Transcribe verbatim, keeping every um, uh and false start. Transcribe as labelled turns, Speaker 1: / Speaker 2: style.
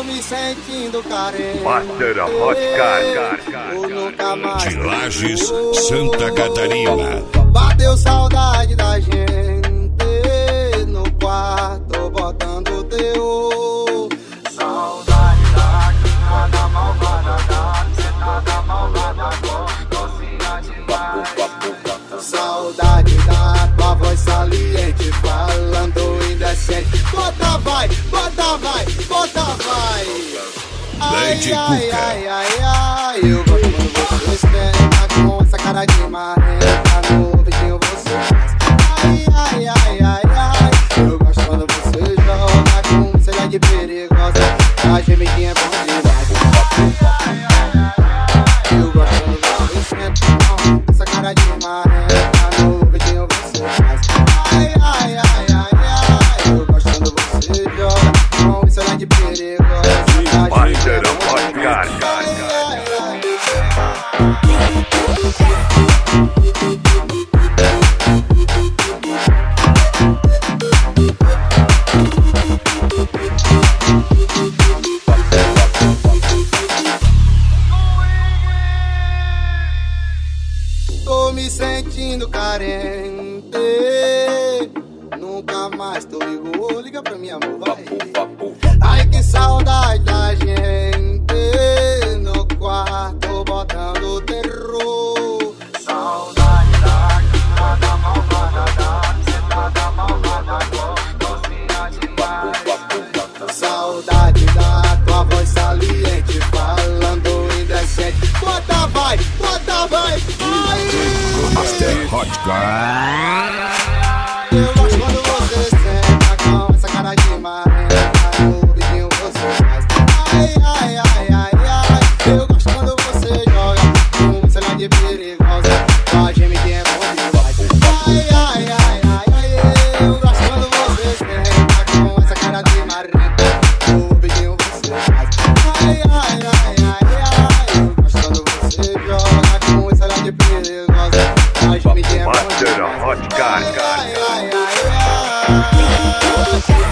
Speaker 1: me sentindo carente.
Speaker 2: Master Hot Car, car,
Speaker 1: Ou nunca mais.
Speaker 3: De Lages, Santa Catarina.
Speaker 1: Bateu saudade da gente no quarto, botando teu. Saudade da quintada malvada, da sentada malvada, docinha demais. Saudade da tua voz saliente, falando indecente. Bota vai, bota vai, bota vai. Ai, ai, ai, ai, ai, eu gosto quando você esquenta com essa cara de marrenta, no vidinho você faz. Ai, ai, ai, ai, ai, eu gosto quando você joga com cena de perigosa, a gemidinha é bom demais. Ai, ai, ai, ai, eu gosto quando você esquenta com essa cara de marrenta, no vidinho você faz. Ai, ai, ai, ai, ai, eu gosto quando você joga com cena de perigosa.
Speaker 2: Master Hot Car, car,
Speaker 1: Tô me sentindo carente, nunca mais tô ligou. Liga pra mim, amor, vai. Ai, que saudade da gente no quarto, botando terror. Saudade da quintada malvada, da sentada malvada, docinha demais. Saudade da tua voz saliente, falando indecente. Bota vai, bota vai, vai.
Speaker 3: Master Hot Car.
Speaker 1: Eu gosto quando você senta com essa cara de marrenta, no vidinho você faz. Ai, ai, ai, ai, ai, eu gosto quando você joga com cena de perigosa, a gemidinha é bom demais. Ai, ai, ai, ai, ai, eu gosto quando você senta com essa cara de marrenta, no vidinho você faz. Ai, ai, ai, ai, ai, eu gosto quando você joga com cena de perigosa, a gemidinha é bom demais.
Speaker 2: Master Hot Car, car.
Speaker 1: Ai, ai, ai, ai.